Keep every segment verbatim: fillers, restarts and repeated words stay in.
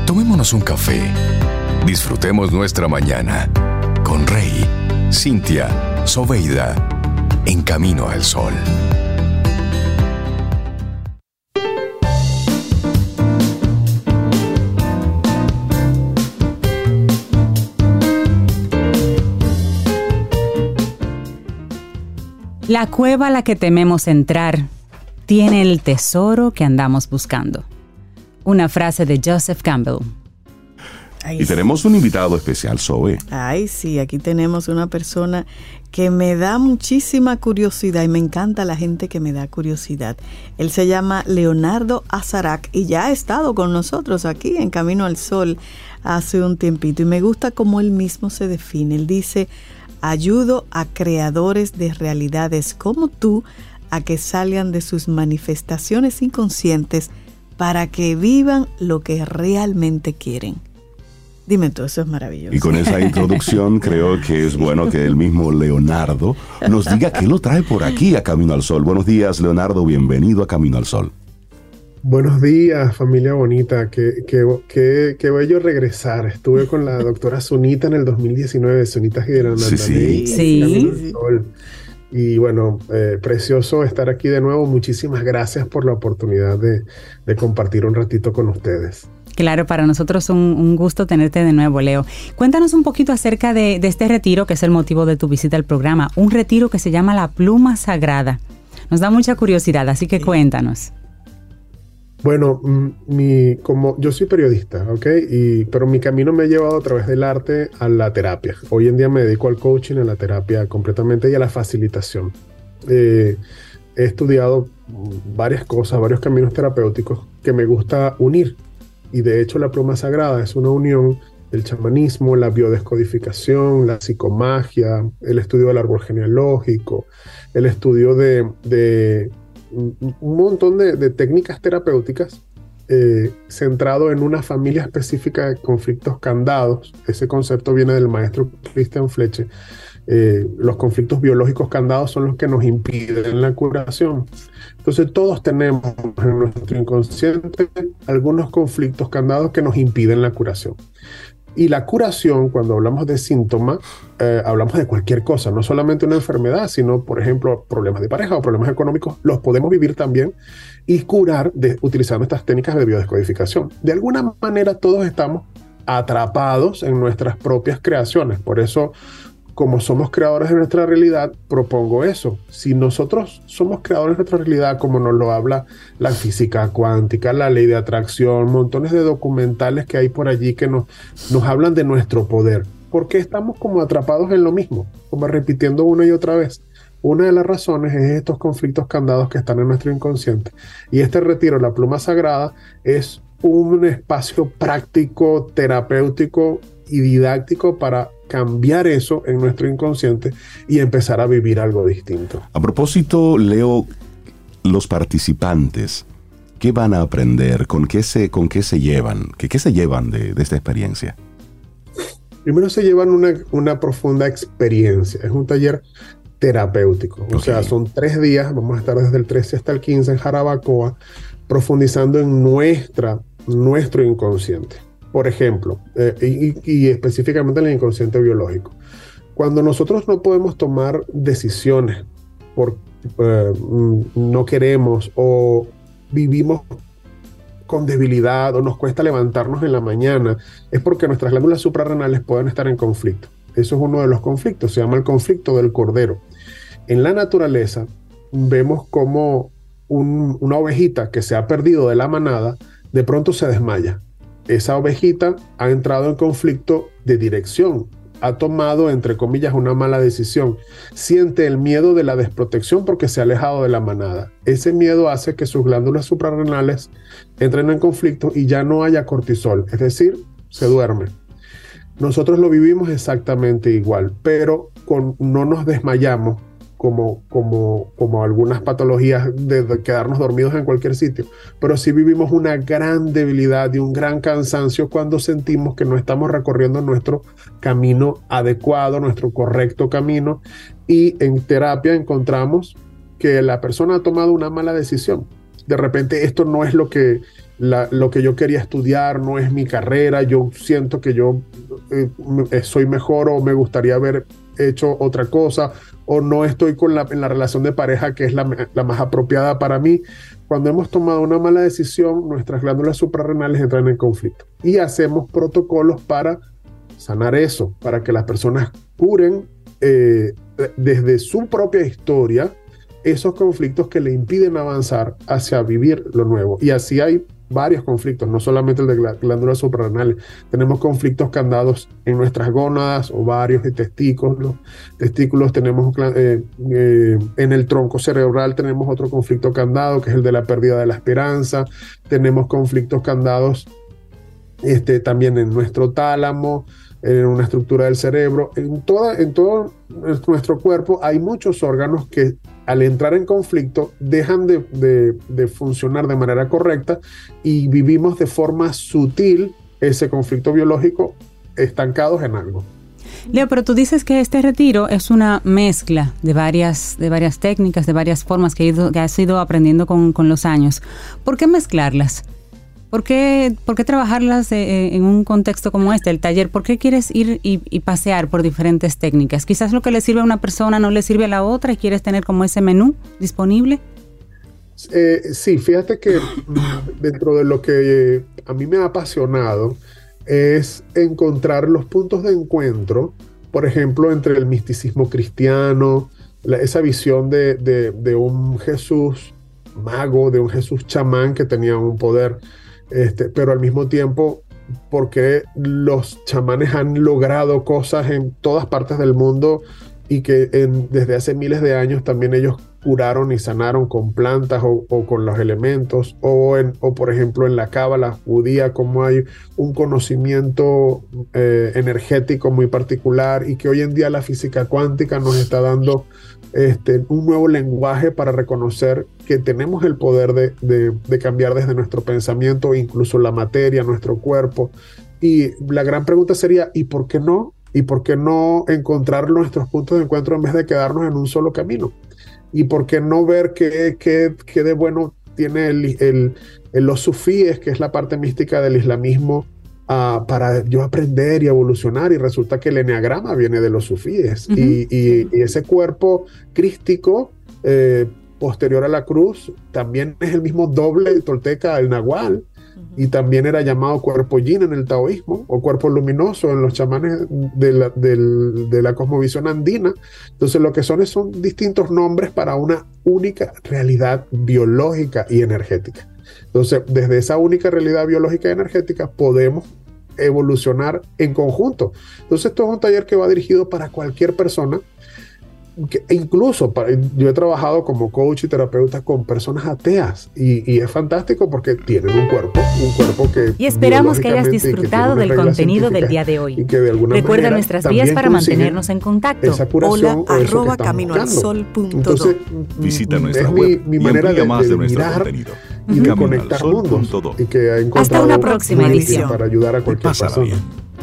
Tomémonos un café. Disfrutemos nuestra mañana con Rey, Cintia, Soveida, en Camino al Sol. La cueva a la que tememos entrar tiene el tesoro que andamos buscando. Una frase de Joseph Campbell. Ay, y sí. Tenemos un invitado especial, Zoe. Ay, sí, aquí tenemos una persona que me da muchísima curiosidad y me encanta la gente que me da curiosidad. Él se llama Leonardo Azarac y ya ha estado con nosotros aquí en Camino al Sol hace un tiempito. Y me gusta cómo él mismo se define. Él dice: ayudo a creadores de realidades como tú a que salgan de sus manifestaciones inconscientes para que vivan lo que realmente quieren. Dime tú, eso es maravilloso. Y con esa introducción creo que es bueno que el mismo Leonardo nos diga qué lo trae por aquí a Camino al Sol. Buenos días, Leonardo, bienvenido a Camino al Sol. Buenos días, familia bonita. Qué, qué, qué, qué bello regresar. Estuve con la doctora Sunita en el dos mil diecinueve, Sunita Hiranandani. Sí, sí. sí. Y bueno, eh, precioso estar aquí de nuevo. Muchísimas gracias por la oportunidad de, de compartir un ratito con ustedes. Claro, para nosotros es un, un gusto tenerte de nuevo, Leo. Cuéntanos un poquito acerca de, de este retiro, que es el motivo de tu visita al programa. Un retiro que se llama La Pluma Sagrada. Nos da mucha curiosidad, así que cuéntanos. Bueno, mi, como yo soy periodista, ¿ok? Y, pero mi camino me ha llevado a través del arte a la terapia. Hoy en día me dedico al coaching, a la terapia completamente y a la facilitación. Eh, he estudiado varias cosas, varios caminos terapéuticos que me gusta unir. Y de hecho la pluma sagrada es una unión del chamanismo, la biodescodificación, la psicomagia, el estudio del árbol genealógico, el estudio de... de un montón de, de técnicas terapéuticas eh, centrado en una familia específica de conflictos candados. Ese concepto viene del maestro Christian Fleche. Eh, los conflictos biológicos candados son los que nos impiden la curación. Entonces todos tenemos en nuestro inconsciente algunos conflictos candados que nos impiden la curación. Y la curación, cuando hablamos de síntoma, eh, hablamos de cualquier cosa, no solamente una enfermedad, sino, por ejemplo, problemas de pareja o problemas económicos, los podemos vivir también y curar de, utilizando estas técnicas de biodescodificación. De alguna manera todos estamos atrapados en nuestras propias creaciones, por eso, como somos creadores de nuestra realidad, propongo eso. Si nosotros somos creadores de nuestra realidad, como nos lo habla la física cuántica, la ley de atracción, montones de documentales que hay por allí que nos, nos hablan de nuestro poder, ¿por qué estamos como atrapados en lo mismo? Como repitiendo una y otra vez. Una de las razones es estos conflictos candados que están en nuestro inconsciente. Y este retiro, la pluma sagrada, es un espacio práctico, terapéutico y didáctico para cambiar eso en nuestro inconsciente y empezar a vivir algo distinto. A propósito, Leo, los participantes, ¿qué van a aprender? ¿Con qué se, con qué se llevan? ¿Qué, qué se llevan de, de esta experiencia? Primero se llevan una, una profunda experiencia. Es un taller terapéutico. O okay. sea, son tres días. Vamos a estar desde el trece hasta el quince en Jarabacoa, profundizando en nuestra, nuestro inconsciente. Por ejemplo, eh, y, y específicamente en el inconsciente biológico. Cuando nosotros no podemos tomar decisiones porque eh, no queremos o vivimos con debilidad o nos cuesta levantarnos en la mañana, es porque nuestras glándulas suprarrenales pueden estar en conflicto. Eso es uno de los conflictos, se llama el conflicto del cordero. En la naturaleza vemos como un, una ovejita que se ha perdido de la manada, de pronto se desmaya. Esa ovejita ha entrado en conflicto de dirección, ha tomado, entre comillas, una mala decisión, siente el miedo de la desprotección porque se ha alejado de la manada. Ese miedo hace que sus glándulas suprarrenales entren en conflicto y ya no haya cortisol, es decir, se duerme. Nosotros lo vivimos exactamente igual, pero con, no nos desmayamos como, como, como algunas patologías de, de quedarnos dormidos en cualquier sitio, pero sí vivimos una gran debilidad y un gran cansancio cuando sentimos que no estamos recorriendo nuestro camino adecuado, nuestro correcto camino, y en terapia encontramos que la persona ha tomado una mala decisión. De repente esto no es lo que la, lo que yo quería estudiar no es mi carrera, yo siento que yo eh, soy mejor o me gustaría haber hecho otra cosa, o no estoy con la, en la relación de pareja que es la, la más apropiada para mí. Cuando hemos tomado una mala decisión, nuestras glándulas suprarrenales entran en conflicto y hacemos protocolos para sanar eso, para que las personas curen eh, desde su propia historia esos conflictos que le impiden avanzar hacia vivir lo nuevo. Y así hay varios conflictos, no solamente el de glándulas suprarrenales. Tenemos conflictos candados en nuestras gónadas, ovarios y testículos. testículos tenemos eh, eh, en el tronco cerebral tenemos otro conflicto candado, que es el de la pérdida de la esperanza. Tenemos conflictos candados este, también en nuestro tálamo, en una estructura del cerebro. En, toda, en todo nuestro cuerpo hay muchos órganos que al entrar en conflicto dejan de, de, de funcionar de manera correcta y vivimos de forma sutil ese conflicto biológico estancados en algo. Leo, pero tú dices que este retiro es una mezcla de varias, de varias técnicas, de varias formas que, he ido, que has ido aprendiendo con, con los años. ¿Por qué mezclarlas? ¿Por qué, por qué trabajarlas eh, en un contexto como este, el taller? ¿Por qué quieres ir y, y pasear por diferentes técnicas? Quizás lo que le sirve a una persona no le sirve a la otra y quieres tener como ese menú disponible. Eh, sí, fíjate que dentro de lo que a mí me ha apasionado es encontrar los puntos de encuentro, por ejemplo, entre el misticismo cristiano, la, esa visión de, de, de un Jesús mago, de un Jesús chamán que tenía un poder. Este, pero al mismo tiempo, porque los chamanes han logrado cosas en todas partes del mundo y que en, desde hace miles de años también ellos curaron y sanaron con plantas o, o con los elementos, o, en, o por ejemplo en la cábala judía, como hay un conocimiento eh, energético muy particular y que hoy en día la física cuántica nos está dando este, un nuevo lenguaje para reconocer que tenemos el poder de, de, de cambiar desde nuestro pensamiento, incluso la materia, nuestro cuerpo. Y la gran pregunta sería, ¿y por qué no? ¿Y por qué no encontrar nuestros puntos de encuentro en vez de quedarnos en un solo camino? ¿Y por qué no ver qué, qué, qué de bueno tiene el, el, el, los sufíes, que es la parte mística del islamismo, uh, para yo aprender y evolucionar? Y resulta que el eneagrama viene de los sufíes. Uh-huh. y, y, y ese cuerpo crístico, eh, posterior a la cruz, también es el mismo doble tolteca, el nahual. Y también era llamado cuerpo yin en el taoísmo, o cuerpo luminoso en los chamanes de la, de, de la cosmovisión andina. Entonces lo que son es, son distintos nombres para una única realidad biológica y energética. Entonces desde esa única realidad biológica y energética podemos evolucionar en conjunto. Entonces esto es un taller que va dirigido para cualquier persona. Que incluso para, yo he trabajado como coach y terapeuta con personas ateas y, y es fantástico porque tienen un cuerpo, un cuerpo que y esperamos que hayas disfrutado del contenido del día de hoy. Y que de alguna Recuerda nuestras vías para mantenernos en contacto. Hola arroba caminoalsol punto do. Visita nuestra es web mi, mi manera de, más de, de nuestro mirar contenido. y de conectar mundos y que ha encontrado hasta una próxima edición para ayudar a cualquier persona. Bien.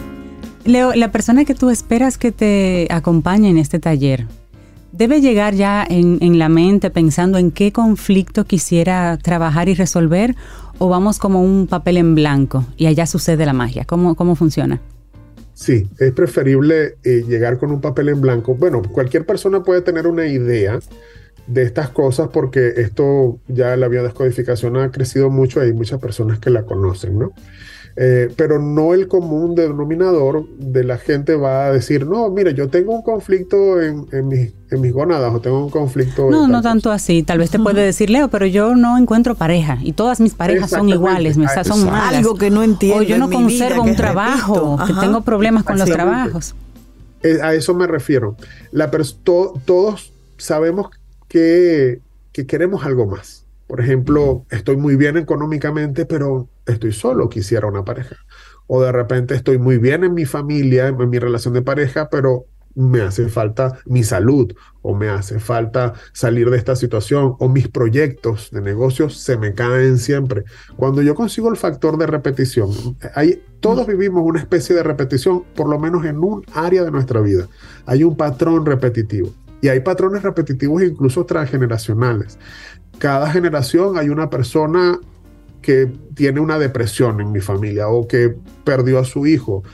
Leo, la persona que tú esperas que te acompañe en este taller ¿debe llegar ya en, en la mente pensando en qué conflicto quisiera trabajar y resolver, o vamos como un papel en blanco y allá sucede la magia? ¿Cómo, cómo funciona? Sí, es preferible eh, llegar con un papel en blanco. Bueno, cualquier persona puede tener una idea de estas cosas porque esto ya la biodescodificación ha crecido mucho y hay muchas personas que la conocen, ¿no? Eh, pero no el común denominador de la gente va a decir, no, mire, yo tengo un conflicto en, en, mis, en mis gónadas o tengo un conflicto... No, no cosa. tanto así. Tal vez te puede decir, Leo, pero yo no encuentro pareja y todas mis parejas son iguales, me ah, son malas. Algo que no entiendo. O yo no conservo un trabajo, que tengo problemas con los trabajos. Eh, a eso me refiero. La to, todos sabemos que, que queremos algo más. Por ejemplo, estoy muy bien económicamente, pero estoy solo, quisiera una pareja. O de repente estoy muy bien en mi familia, en mi relación de pareja, pero me hace falta mi salud, o me hace falta salir de esta situación, o mis proyectos de negocios se me caen siempre. Cuando yo consigo el factor de repetición, hay, todos vivimos una especie de repetición, por lo menos en un área de nuestra vida. Hay un patrón repetitivo. Y hay patrones repetitivos incluso transgeneracionales. Cada generación hay una persona que tiene una depresión en mi familia o que perdió a su hijo,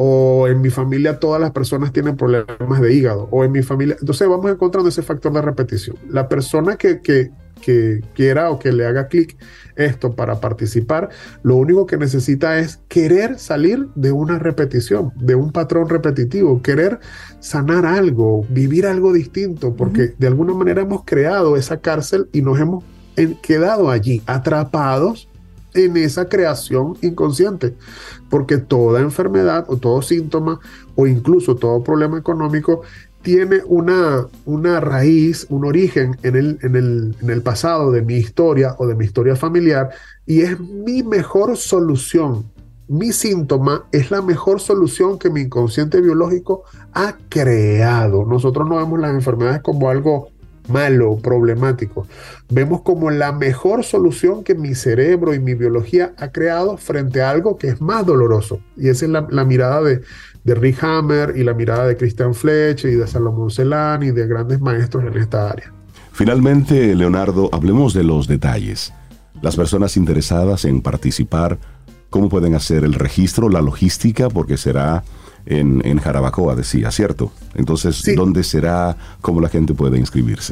o en mi familia todas las personas tienen problemas de hígado, o en mi familia. Entonces vamos encontrando ese factor de repetición. La persona que, que, que quiera o que le haga clic esto para participar, lo único que necesita es querer salir de una repetición, de un patrón repetitivo, querer sanar algo, vivir algo distinto, porque uh-huh. de alguna manera hemos creado esa cárcel y nos hemos en, quedado allí, atrapados en esa creación inconsciente, porque toda enfermedad o todo síntoma o incluso todo problema económico tiene una, una raíz, un origen en el, en, el, en el pasado de mi historia o de mi historia familiar, y es mi mejor solución. Mi síntoma es la mejor solución que mi inconsciente biológico ha creado. Nosotros no vemos las enfermedades como algo malo, problemático. Vemos como la mejor solución que mi cerebro y mi biología ha creado frente a algo que es más doloroso. Y esa es la, la mirada de, de Rick Hammer y la mirada de Christian Fletcher y de Salomón Celan y de grandes maestros en esta área. Finalmente, Leonardo, hablemos de los detalles. Las personas interesadas en participar, ¿cómo pueden hacer el registro, la logística? Porque será en, en Jarabacoa, decía, ¿cierto? Entonces, sí. ¿Dónde será? ¿Cómo la gente puede inscribirse?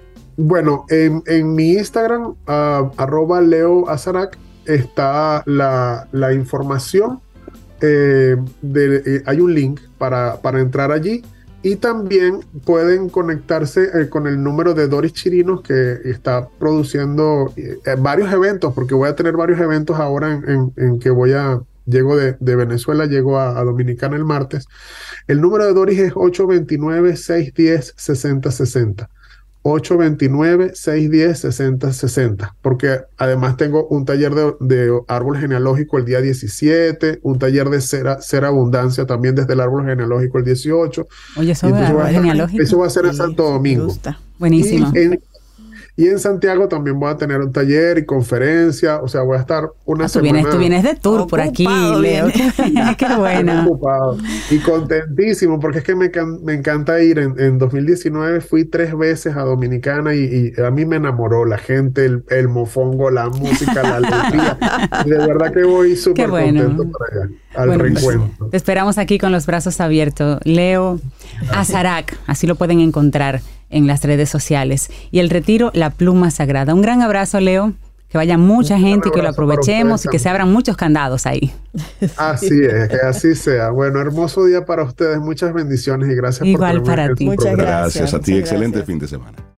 Bueno, en, en mi Instagram, uh, arroba Leo Azarac, está la, la información. Eh, de, eh, hay un link para, para entrar allí. Y también pueden conectarse eh, con el número de Doris Chirinos, que está produciendo eh, varios eventos, porque voy a tener varios eventos ahora en, en, en que voy a, llego de, de Venezuela, llego a, a Dominicana el martes. El número de Doris es ocho dos nueve, seis uno cero, seis cero seis cero. ocho dos nueve, seis uno cero, seis cero seis cero, porque además tengo un taller de, de árbol genealógico el día diecisiete, un taller de cera, cera abundancia también desde el árbol genealógico el dieciocho. Oye, eso, de árbol genealógico. Eso va a ser en Santo Domingo. Buenísimo. Y en, y en Santiago también voy a tener un taller y conferencia, o sea, voy a estar una ah, tú semana. Vienes, tú vienes de tour por aquí, Leo. Qué bueno. Ocupado y contentísimo, porque es que me, me encanta ir. En, en dos mil diecinueve fui tres veces a Dominicana y, y a mí me enamoró la gente, el, el mofongo, la música, la alegría. Y de verdad que voy súper bueno. contento para allá, al bueno, reencuentro. Pues, te esperamos aquí con los brazos abiertos. Leo Azarac, así lo pueden encontrar en las redes sociales. Y el retiro, La Pluma Sagrada. Un gran abrazo, Leo. Que vaya mucha gente y que lo aprovechemos y que se abran muchos candados ahí. Así es, que así sea. Bueno, hermoso día para ustedes. Muchas bendiciones y gracias Igual por para ti. Muchas gracias. Gracias a ti. Muchas Excelente gracias. fin de semana.